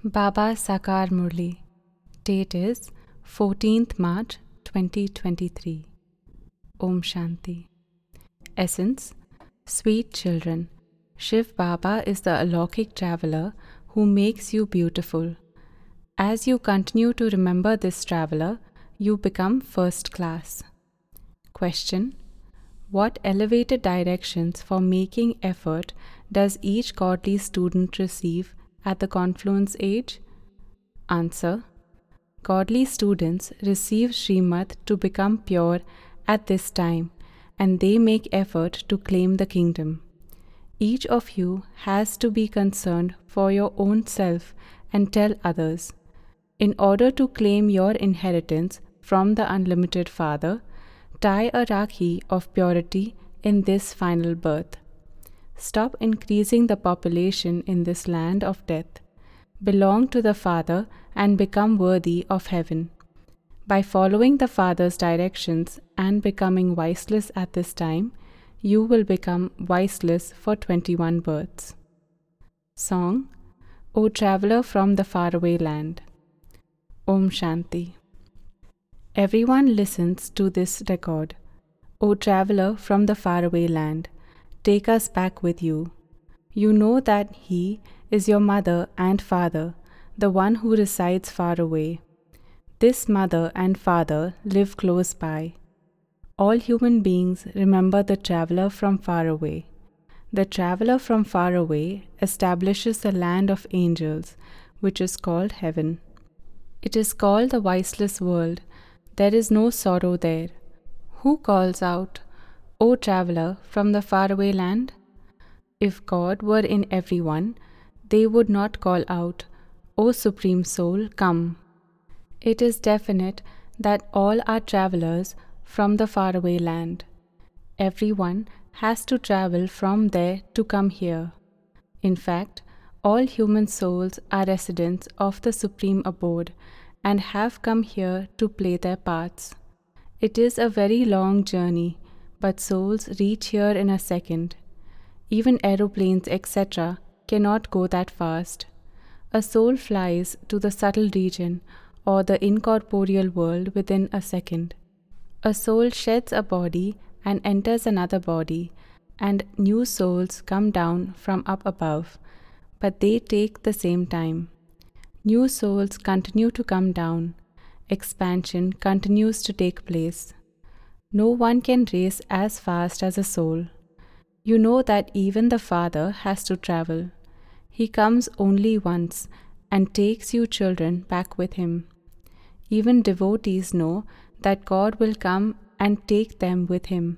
Baba Sakar Murli. Date is 14th March 2023. Om Shanti. Essence: Sweet children, Shiv Baba is the alaukic traveler who makes you beautiful. As you continue to remember this traveler, you become first class. Question: What elevated directions for making effort does each godly student receive at the confluence age? Answer: Godly students receive Srimad to become pure at this time, and they make effort to claim the kingdom. Each of you has to be concerned for your own self and tell others. In order to claim your inheritance from the unlimited Father, tie a rakhi of purity in this final birth. Stop increasing the population in this land of death. Belong to the Father and become worthy of heaven. By following the Father's directions and becoming wiseless at this time, you will become wiseless for 21 births. Song: O Traveler from the Faraway Land. Om Shanti. Everyone listens to this record. O traveler from the faraway land, take us back with you. You know that He is your mother and father, the one who resides far away. This mother and father live close by. All human beings remember the traveler from far away. The traveler from far away establishes the land of angels, which is called heaven. It is called the wiseless world. There is no sorrow there. Who calls out, O traveler from the faraway land? If God were in everyone, they would not call out, O Supreme Soul, come. It is definite that all are travelers from the faraway land. Everyone has to travel from there to come here. In fact, all human souls are residents of the Supreme Abode and have come here to play their parts. It is a very long journey, but souls reach here in a second. Even aeroplanes, etc., cannot go that fast. A soul flies to the subtle region or the incorporeal world within a second. A soul sheds a body and enters another body, and new souls come down from up above, but they take the same time. New souls continue to come down. Expansion continues to take place. No one can race as fast as a soul. You know that even the Father has to travel. He comes only once and takes you children back with him. Even devotees know that God will come and take them with him.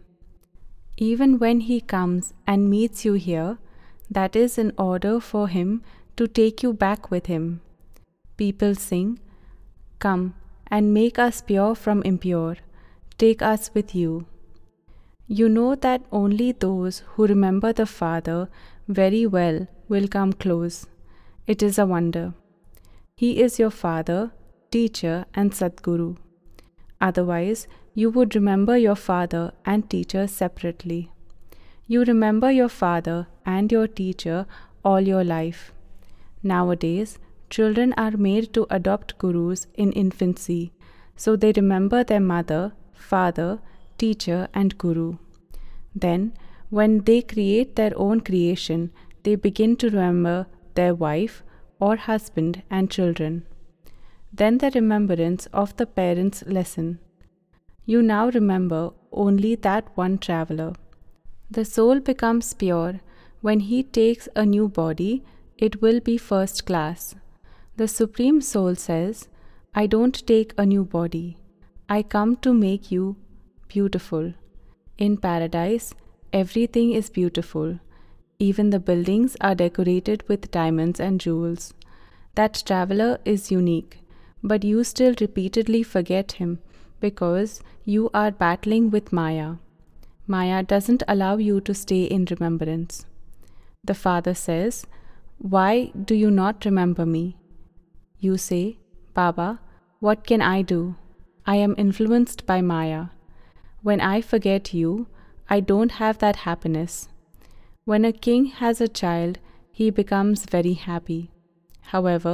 Even when he comes and meets you here, that is in order for him to take you back with him. People sing, Come and make us pure from impure. Take us with you. You know that only those who remember the Father very well will come close. It is a wonder. He is your Father, Teacher, and Sadguru. Otherwise, you would remember your Father and Teacher separately. You remember your Father and your Teacher all your life. Nowadays, children are made to adopt gurus in infancy, so they remember their mother, father, teacher, and guru. Then, when they create their own creation, they begin to remember their wife or husband and children. Then the remembrance of the parents lessen. You now remember only that one traveler. The soul becomes pure. When he takes a new body, it will be first class. The Supreme Soul says, I don't take a new body. I come to make you beautiful. In paradise, everything is beautiful. Even the buildings are decorated with diamonds and jewels. That traveler is unique, but you still repeatedly forget him because you are battling with Maya. Maya doesn't allow you to stay in remembrance. The Father says, Why do you not remember me? You say, Baba, what can I do? I am influenced by Maya. When I forget you, I don't have that happiness. When a king has a child, he becomes very happy. However,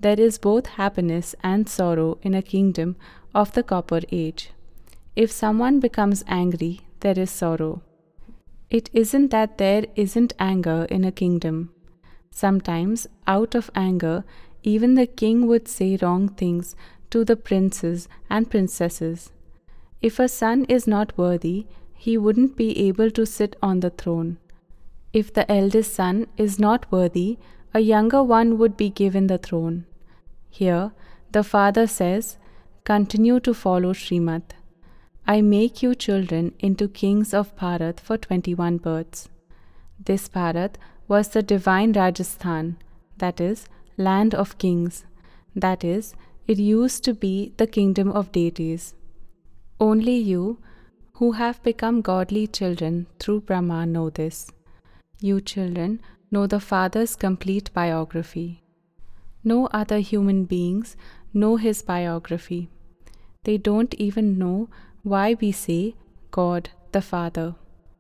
there is both happiness and sorrow in a kingdom of the Copper Age. If someone becomes angry, there is sorrow. It isn't that there isn't anger in a kingdom. Sometimes, out of anger, even the king would say wrong things to the princes and princesses. If a son is not worthy, he wouldn't be able to sit on the throne. If the eldest son is not worthy, a younger one would be given the throne. Here, the father says, "Continue to follow Srimad. I make you children into kings of Bharat for 21 births." This Bharat was the divine Rajasthan, that is, land of kings. That is, it used to be the kingdom of deities. Only you, who have become godly children through Brahma, know this. You children know the Father's complete biography. No other human beings know his biography. They don't even know why we say God the Father.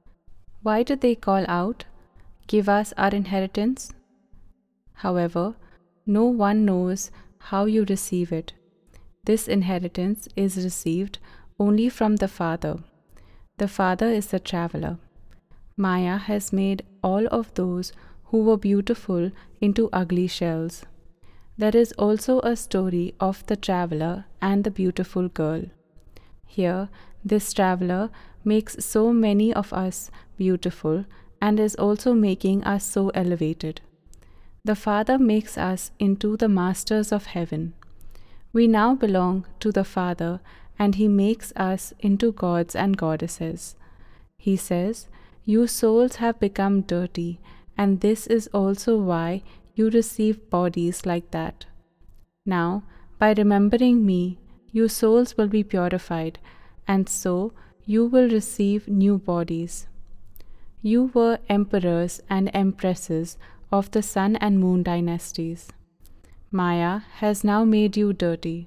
Why do they call out, "Give us our inheritance"? However, no one knows how you receive it. This inheritance is received only from the Father. The Father is the traveler. Maya has made all of those who were beautiful into ugly shells. There is also a story of the traveler and the beautiful girl. Here, this traveler makes so many of us beautiful and is also making us so elevated. The Father makes us into the masters of heaven. We now belong to the Father, and He makes us into gods and goddesses. He says, "You souls have become dirty, and this is also why you receive bodies like that. Now, by remembering me, you souls will be purified, and so you will receive new bodies. You were emperors and empresses of the sun and moon dynasties. Maya has now made you dirty.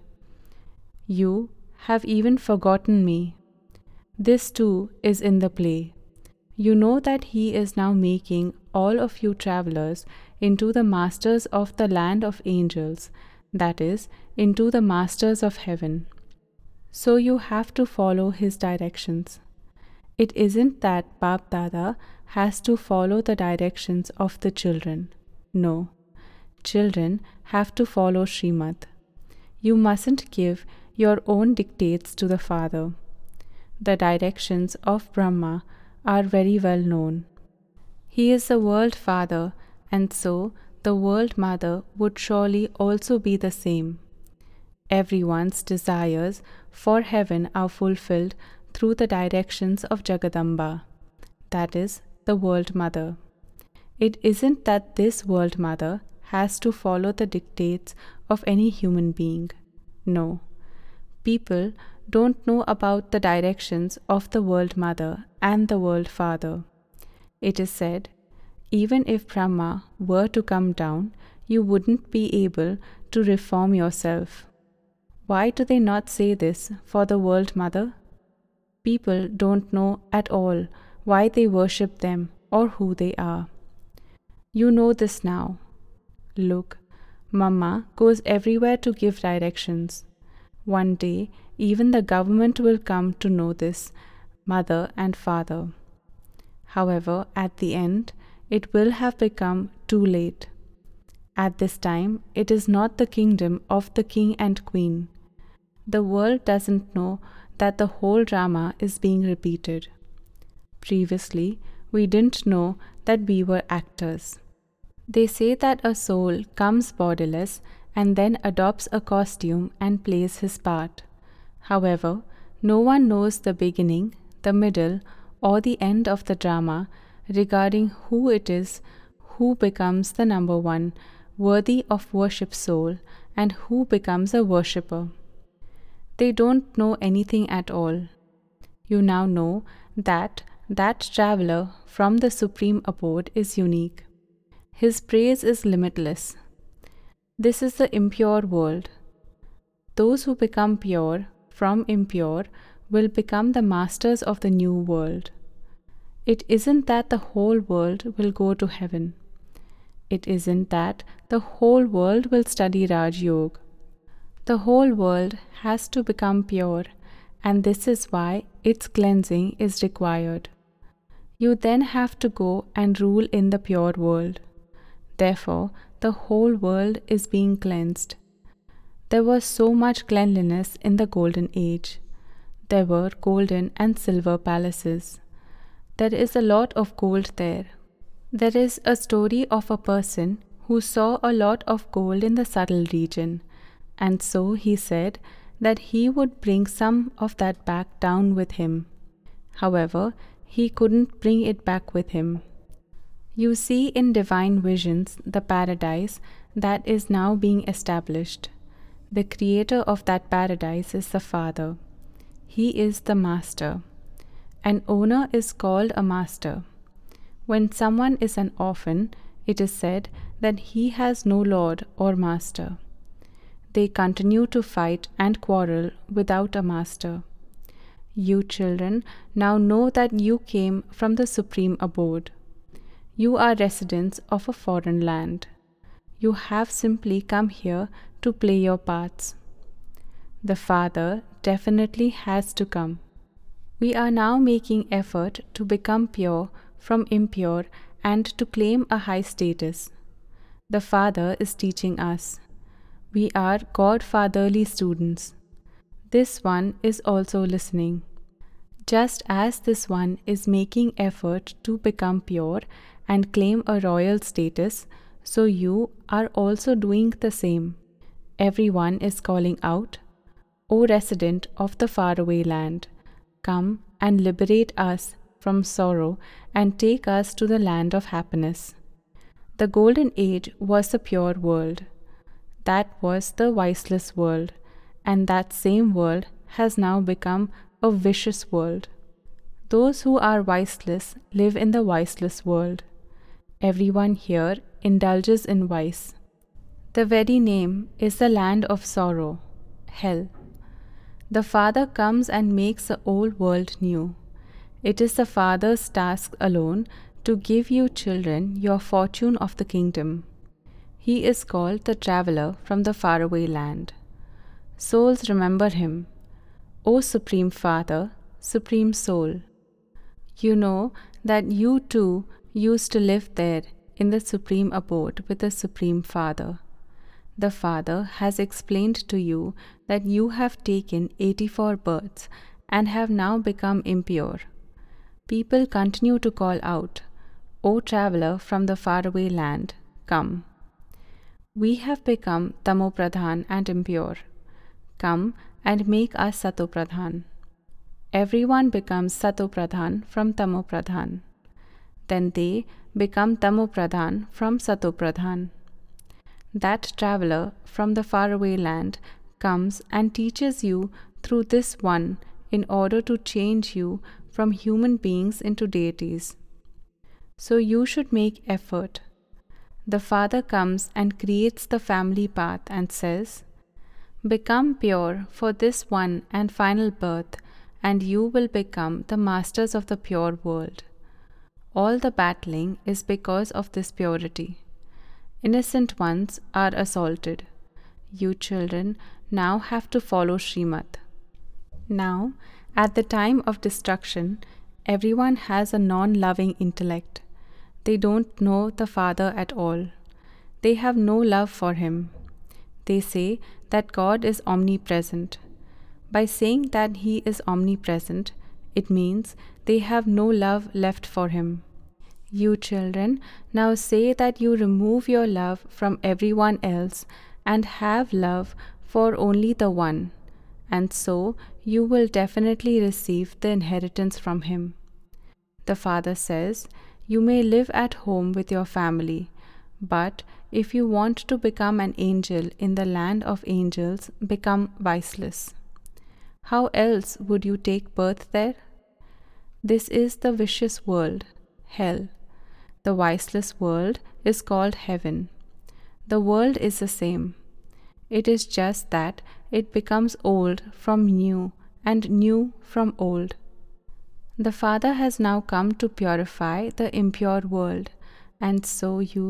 You have even forgotten me. This too is in the play. You know that he is now making all of you travelers into the masters of the land of angels, that is, into the masters of heaven. So you have to follow his directions. It isn't that Bap Dada has to follow the directions of the children. No, children have to follow Srimad. You mustn't give your own dictates to the Father. The directions of Brahma are very well known. He is the world Father, and so the world Mother would surely also be the same. Everyone's desires for heaven are fulfilled through the directions of Jagadamba, that is, the World Mother. It isn't that this World Mother has to follow the dictates of any human being. No. People don't know about the directions of the World Mother and the World Father. It is said, even if Brahma were to come down, you wouldn't be able to reform yourself. Why do they not say this for the World Mother? People don't know at all why they worship them or who they are. You know this now. Look, Mama goes everywhere to give directions. One day, even the government will come to know this, Mother and Father. However, at the end, it will have become too late. At this time, it is not the kingdom of the king and queen. The world doesn't know that the whole drama is being repeated. Previously, we didn't know that we were actors. They say that a soul comes bodiless and then adopts a costume and plays his part. However, no one knows the beginning, the middle, or the end of the drama regarding who it is who becomes the number one, worthy of worship soul, and who becomes a worshipper. They don't know anything at all. You now know that traveler from the supreme abode is unique. His praise is limitless. This is the impure world. Those who become pure from impure will become the masters of the new world. It isn't that the whole world will go to heaven. It isn't that the whole world will study Raj Yoga. The whole world has to become pure, and this is why its cleansing is required. You then have to go and rule in the pure world. Therefore, the whole world is being cleansed. There was so much cleanliness in the Golden Age. There were golden and silver palaces. There is a lot of gold there. There is a story of a person who saw a lot of gold in the subtle region, and so he said that he would bring some of that back down with him. However, he couldn't bring it back with him. You see in divine visions the paradise that is now being established. The creator of that paradise is the Father. He is the Master. An owner is called a master. When someone is an orphan, it is said that he has no lord or master. They continue to fight and quarrel without a master. You children now know that you came from the supreme abode. You are residents of a foreign land. You have simply come here to play your parts. The Father definitely has to come. We are now making effort to become pure from impure and to claim a high status. The Father is teaching us. We are godfatherly students. This one is also listening. Just as this one is making effort to become pure and claim a royal status, so you are also doing the same. Everyone is calling out, O resident of the faraway land, come and liberate us from sorrow and take us to the land of happiness. The Golden Age was the pure world. That was the viceless world, and that same world has now become a vicious world. Those who are viceless live in the viceless world. Everyone here indulges in vice. The very name is the land of sorrow, hell. The Father comes and makes the old world new. It is the Father's task alone to give you children your fortune of the kingdom. He is called the traveler from the faraway land. Souls remember him. O Supreme Father, Supreme Soul. You know that you too used to live there in the Supreme Abode with the Supreme Father. The Father has explained to you that you have taken 84 births and have now become impure. People continue to call out, O traveler from the faraway land, come. We have become Tamopradhan and impure. Come and make us Satopradhan. Everyone becomes Satopradhan from Tamopradhan. Then they become Tamopradhan from Satopradhan. That traveler from the faraway land comes and teaches you through this one in order to change you from human beings into deities. So you should make effort. The Father comes and creates the family path and says, become pure for this one and final birth, and you will become the masters of the pure world. All the battling is because of this purity. Innocent ones are assaulted. You children now have to follow Srimad. Now, at the time of destruction, everyone has a non-loving intellect. They don't know the Father at all. They have no love for Him. They say that God is omnipresent. By saying that He is omnipresent, it means they have no love left for Him. You children now say that you remove your love from everyone else and have love for only the One, and so you will definitely receive the inheritance from Him. The Father says, you may live at home with your family, but if you want to become an angel in the land of angels, become viceless. How else would you take birth there? This is the vicious world, hell. The viceless world is called heaven. The world is the same. It is just that it becomes old from new and new from old. The Father has now come to purify the impure world, and so you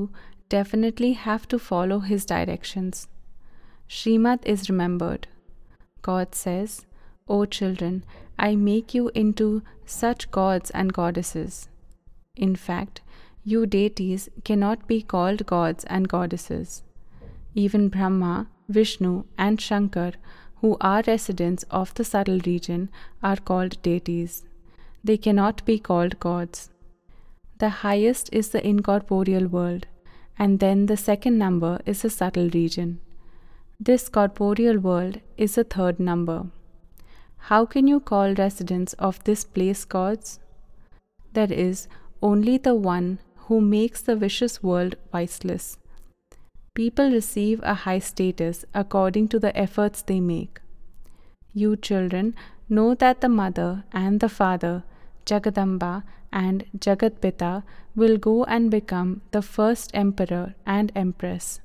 definitely have to follow his directions. Srimad is remembered. God says, O children, I make you into such gods and goddesses. In fact, you deities cannot be called gods and goddesses. Even Brahma, Vishnu, and Shankar, who are residents of the subtle region, are called deities. They cannot be called gods. The highest is the incorporeal world, and then the second number is the subtle region. This corporeal world is the third number. How can you call residents of this place gods? There is only the one who makes the vicious world viceless. People receive a high status according to the efforts they make. You children know that the mother and the father, Jagadamba and Jagatpita, will go and become the first emperor and empress.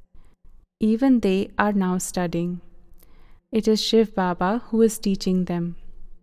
Even they are now studying. It is Shiv Baba who is teaching them.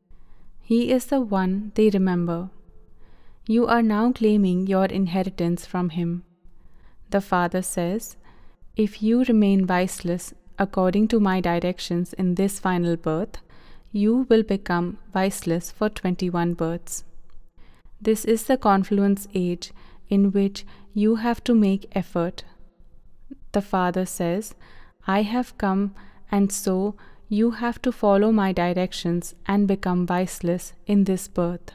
He is the one they remember. You are now claiming your inheritance from him. The father says, if you remain viceless according to my directions in this final birth, you will become viceless for 21 births. This is the confluence age in which you have to make effort. The father says, I have come, and so you have to follow my directions and become viceless in this birth.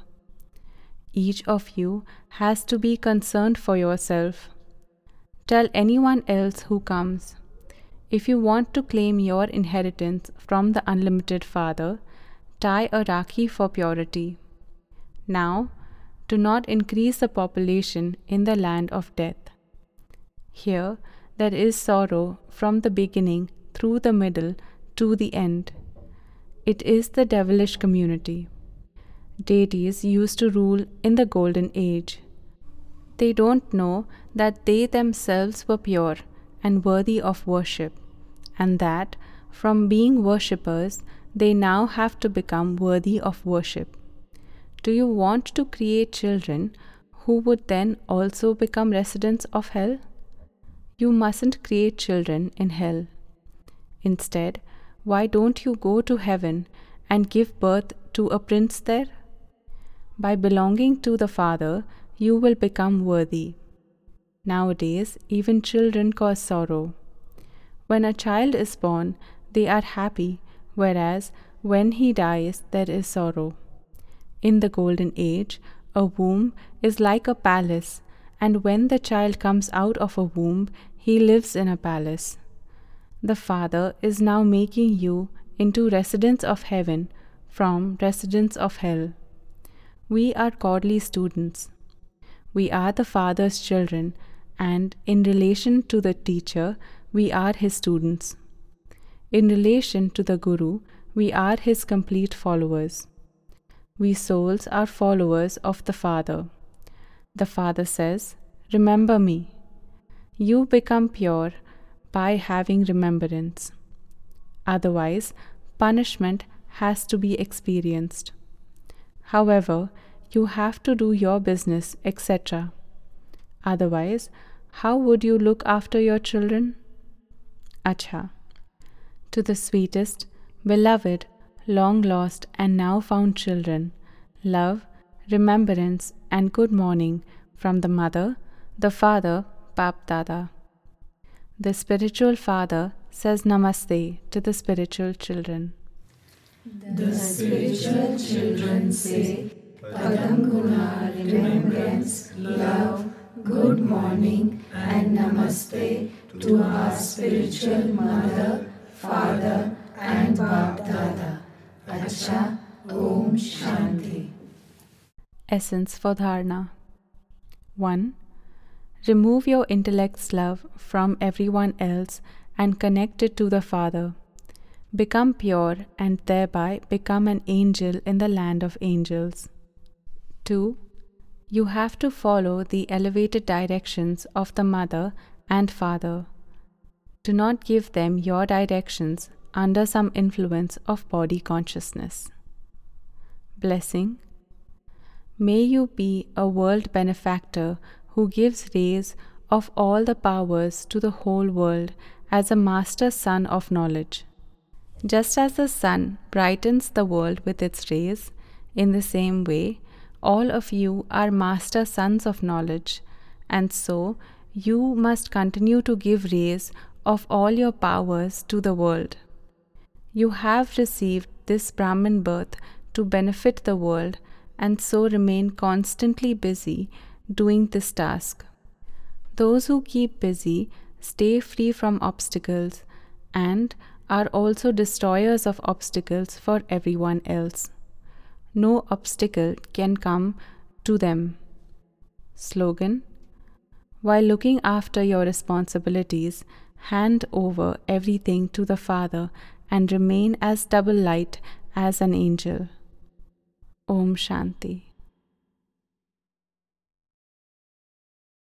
Each of you has to be concerned for yourself. Tell anyone else who comes. If you want to claim your inheritance from the unlimited Father, tie a rakhi for purity. Now, do not increase the population in the land of death. Here, there is sorrow from the beginning through the middle to the end. It is the devilish community. Deities used to rule in the golden age. They don't know that they themselves were pure and worthy of worship, and that from being worshippers, they now have to become worthy of worship. Do you want to create children who would then also become residents of hell? You mustn't create children in hell. Instead, why don't you go to heaven and give birth to a prince there? By belonging to the Father, you will become worthy. Nowadays, even children cause sorrow. When a child is born, they are happy, whereas when he dies, there is sorrow. In the golden age, a womb is like a palace, and when the child comes out of a womb, he lives in a palace. The Father is now making you into residents of heaven from residents of hell. We are godly students. We are the Father's children, and in relation to the teacher, we are his students. In relation to the Guru, we are his complete followers. We souls are followers of the Father. The Father says, remember me. You become pure by having remembrance. Otherwise, punishment has to be experienced. However, you have to do your business, etc. Otherwise, how would you look after your children? Acha. To the sweetest, beloved, long lost and now found children, love, remembrance and good morning from the mother, the father, Bap Dada. The spiritual father says namaste to the spiritual children. The spiritual children say, Padam Guna, remembrance, love, good morning, and namaste to our spiritual mother, father, and Bap Dada. Acha, Om Shanti. Essence for Dharana. 1. Remove your intellect's love from everyone else and connect it to the Father. Become pure and thereby become an angel in the land of angels. 2. You have to follow the elevated directions of the Mother and Father. Do not give them your directions under some influence of body consciousness. Blessing. May you be a world benefactor who gives rays of all the powers to the whole world as a master sun of knowledge. Just as the sun brightens the world with its rays, in the same way, all of you are master suns of knowledge, and so you must continue to give rays of all your powers to the world. You have received this Brahmin birth to benefit the world, and so remain constantly busy doing this task. Those who keep busy stay free from obstacles and are also destroyers of obstacles for everyone else. No obstacle can come to them. Slogan: while looking after your responsibilities, hand over everything to the Father and remain as double light as an angel. Om Shanti.